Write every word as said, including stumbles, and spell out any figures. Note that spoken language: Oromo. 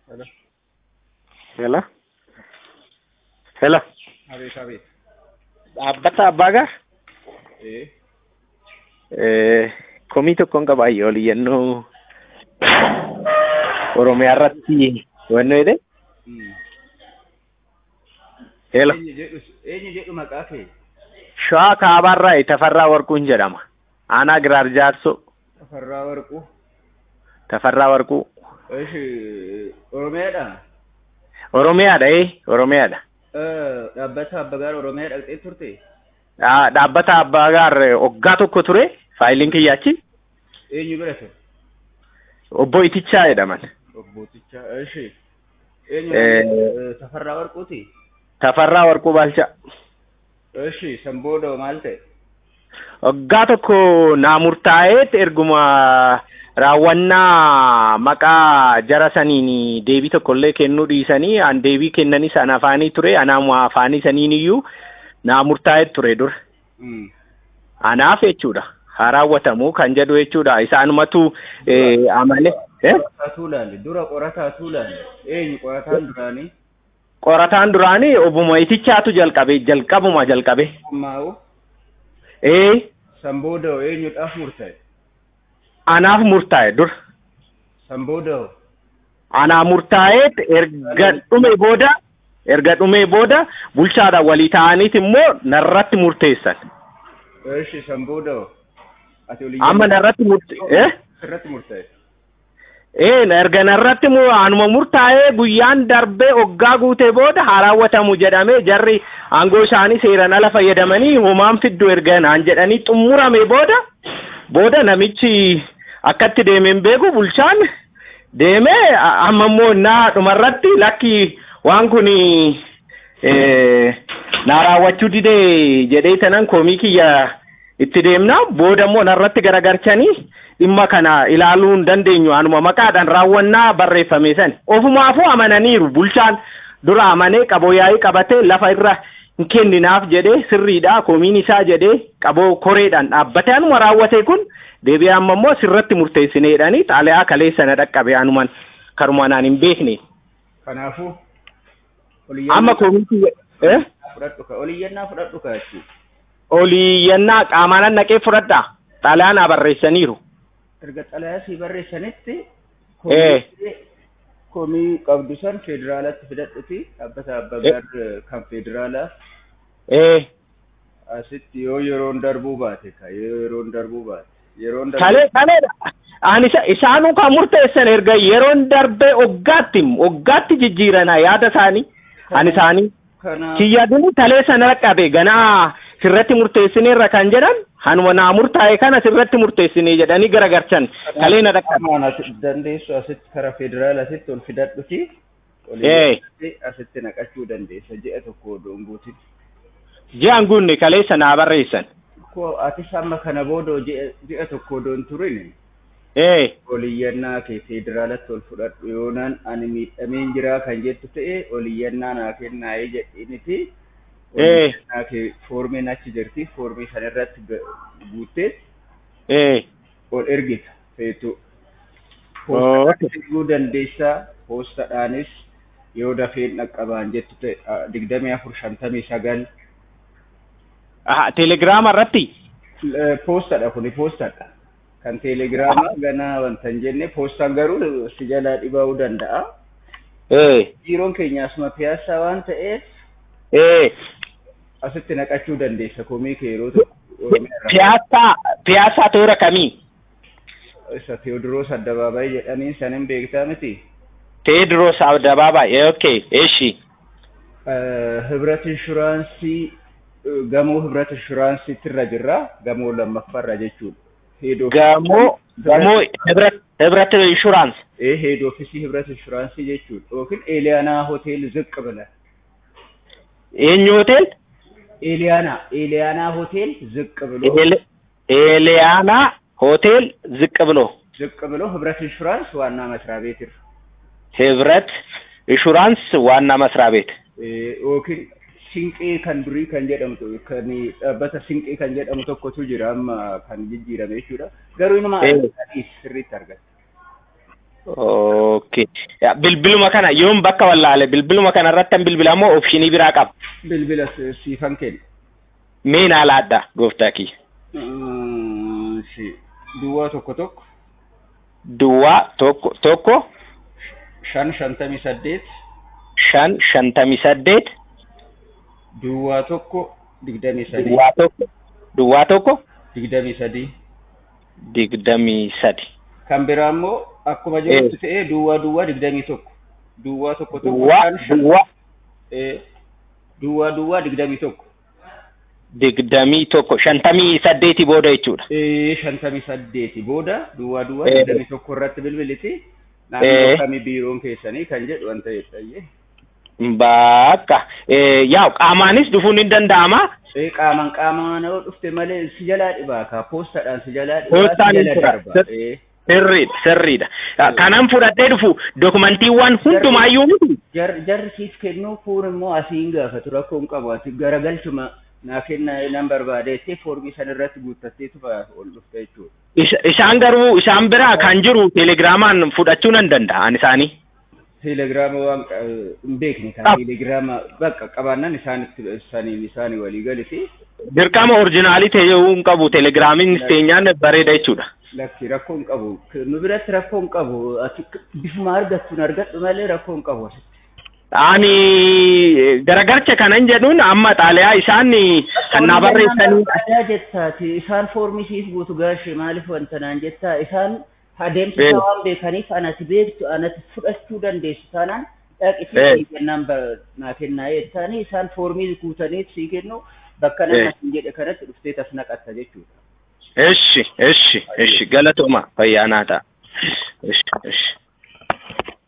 Hello. Hello? Hello? Habis habis. Dhaabbata abbaa gaa? Eh. Eh, komii tokkoon qaba iyyannoo Oromiyaa irratti wanno jedhe? Hmm. Hello? Eenyu jedhu eenyu jedhu maqaa kee? Shawaa Kaabaarraa Tafarraa Warquun jedhama. Aanaa Giraar Jaarsoo. Tafarraa Warquu. Tafarraa Warquu. Eeshi Oromiyaadha. Oromiyaadha eh Oromiyaadha. Eh dhaabbata abbaa gaar Oromiyaa dhaqxee turte? Ah, dhaabbata abbaa gaar waggaa tokko ture faayiliin kiyyaachi. Eenyu bira ture? Obbo Itichaa jedhaman. Obbooticha. Eeshi. Eenyu Eh. Tafarraa Warquuti? Tafarraa Warquu Baalcha. Eeshi san booda maal ta'e? Waggaa tokko naa murtaa'eet erguma raawwannaa maqaa jara saniin deebii tokkollee kennuu dhiisanii an deebii kennanii sana afaanii ture anaamuma afaanii saniin iyyuu naa murtaa'eet ture dura. Hmm. Anaaf jechuudha haa raawwatamu kan jedhu jechuudha isaanumatu amale. Qorataa laale dura qorataa laale eenyu qorataan duraanii? Qorataan duraanii obbo Itichaatu jalqabe jalqabuma jalqabe. Maa'u? Eh. San booda eenyudhaaf murtaa'e? Anaaf murtaa'e dur. San booda Anaa murtaa'eet erga dhume booda erga dhume booda bulchaadhaan walii ta'aniit immoo narratti murteessan. Eeshi san booda ati olii Amma narratti murtaa'e eh irratti murtaa'e. Eh erga narratti anuma murtaa'ee guyyaan darbee hoggaa guutee booda haa raawwatamu jedhamee jarri aangoo isaanii seeraan ala fayyadamanii homaan fiddu erga naan jedhanii xumurame booda booda namichi akkatti deemeen beeku bulchaan deemee amma immoo naa dhumarratti lakki waan kun naa raawwachuu didee jedhee tanan koomii kiyya itti deemna booda immoo narratti garagarchanii dhimma kana ilaaluu hin dandeenyu anuma maqaadhaan raawwannaa barreeffame san ofumaafuu amananiiru bulchaan dura amanee qaboo yaa'ii qabatee lafa irra hin kenninaaf jedhee sirriidha koomiin isaa jedhee qaboo koreedhaan dhaabbatee anuma raawwate kun deebi'ee amma immoo sirratti murteessineedhanii xaaliyaa kaleessa na dhaqqabe anuman karumanaan hin beekne. Kanaafuu Amma koomiin eh fudhadhu ka oliyyannaa fudhadhu ka jechuudha. Oliyyannaa qaamaan naqee fudhadhaa xaaliyaa naa barreessaniiru. Erga xalayaa si barreessanitti Eh. komii qabdu san federaalatti fidadhuti dhaabbata abbaa gaar kan federaalaa Eh. asitti yoo yeroon darbuu baate ka yoo yeroon darbuu baate yeroon Kalee kaleedha. Ani isaanuu kan murteessan erga yeroon darbee hoggaatti hoggaatti jijjiirana yaada isaanii ani isaanii kiyyadini talee sana qabe ganaa sirratti murteessineerra kan jedhan hanuma naa murtaa'e kana sirratti murteessinee jedhanii garagarchan talee na dhaqqabe. Dandeessu asitti karaa federaalaatti ol fidadhuti. Eh. Asitti naqachuu dandeessa ji'a tokko donguuti. Ji'aan guunne kaleessa naa barreessan. Ko ati amma kana booda ji'a tokko doon turin. Eh. Oliyyannaa kee federaalatti ol fudhadhu yoonaan ani miidhameen jiraa kan jettu ta'e oliyyannaa naa kennaa'ee jedhiniti. Eh. Oliyyannaa kee foormiin achi jirti foormii sana irratti guuttee. Eh. Ol ergita feetu. Poostaa dandeessaa poostadhaanis yoo dafeen dhaqqabaan jettu ta'e digdamii afur shantamii sagal. Aha telegiraama irratti. Poostadha kuni poostadha. Kan telegiraama ganaa wanta hin jenne poostaan garuu si jalaa dhibaa'uu danda'a. Eh. Biiroon keenya asuma piyaasaa waan ta'eef. Eh. Asitti naqachuu dandeessa komii kee yeroo tokko. Piyaasaa piyaasaa toora kamii? Isa Teewodiroos Addabaabaayii jedhanii sanin beektaa miti. Teewodiroos Addabaabaayii okay eeshi. Hibrat inshuraansii gamoo hibrat inshuraansiitti irra jirra gamoo lammaffaarra jechuudha. Gamoo gamoo hibrat hibrat inshuraans. Eh head office hibrat inshuraansii jechuudha. Yookiin Eeliyaanaa hotel ziq bila. Eenyu hotel? Eeliyaanaa Eeliyaanaa hotel ziq bilo. Eeliyaanaa hotel ziq bilo. Ziq bilo hibrat inshuraans ዋና መስሪያ ቤት ይር ህብረት ኢንሹራንስ ዋና መስሪያ ቤት yookiin sinqee kan durii kan jedhamtu kan dhaabbata sinqee kan jedhamu tokkotu jira amma kan jijjiirame jechuudha garuu inuma sirriitti argata. Okay. Bilbiluma kana yoom bakka wallaale bilbiluma kana irratti an bilbila moo optionii biraa qaba? Bilbila siifan kenna. Mee naa laadda gooftaa kiyya. Si duwwaa tokko tokko. Duwwaa tokko tokko. Shan shantamii saddeet. Shan shantamii saddeet. Duwwaa tokko digdamii sadii. Duwwaa tokko. Duwwaa tokko. Digdamii sadii. Digdamii sadii. Kan biraa immoo akkuma jirutti ta'ee duwwaa duwwaa digdamii tokko. Duwwaa tokko tokko. Duwwaa duwwaa. Eh duwwaa duwwaa digdamii tokko. Digdamii tokko shantamii saddeeti booda jechuudha. Eh shantamii saddeeti booda duwwaa duwwaa digdamii tokko irratti bilbiliti. Naannoo kamii biiroon keessanii kan jedhu wanta jedhaye. Bakka yaa qaamaanis dhufuun hin danda'ama. Eh qaamaan qaamaan yoo dhufte malee si jalaa dhibaa ka poostaadhaan si jalaa dhibaa. Poostaan sirriidha sirriidha. Kanaan fudhadhee dhufu dokumantiiwwan hundumaayyuu miti. Jar jarri siif kennu fuun immoo asiin gaafatu rakkoon qabu ati garagalchuma naa kenna nan barbaadeettee foormii san irratti guuttatteetu ol dhufte jechuudha. Isaan garuu isaan biraa kan jiru teelegiraamaan fudhachuu nan danda'an isaanii. Telegiraama waan hin beekne kan telegiraama bakka qabaannan isaanitti isaanii isaanii walii galiti. Dirqama oriijinaalii ta'uu hin qabu telegiraamiin teenyaan bareeda jechuudha. Lakki rakkoon qabu nu biratti rakkoon qabu ati bifuma argattuun argadhu malee rakkoon qabu asitti. Ani garagarcha kanan jedhuun amma xaaliyaa isaan kan naa barreessanii. Aadaa jettaati isaan foormii siif guutu gaashee maaliif wanta naan jettaa isaan adeemsa isaa waan beekaniif anati beektu anati fudhachuu dandeessu taanaan dhaqisii kennaan naa kennaa jettaanii isaan foormii guutanii sii kennu bakka namatti jedhe kanatti dhuftee tas naqatta jechuudha. Eshi eshi eshi galatooma fayyaa naa ta'a. Eshi eshi.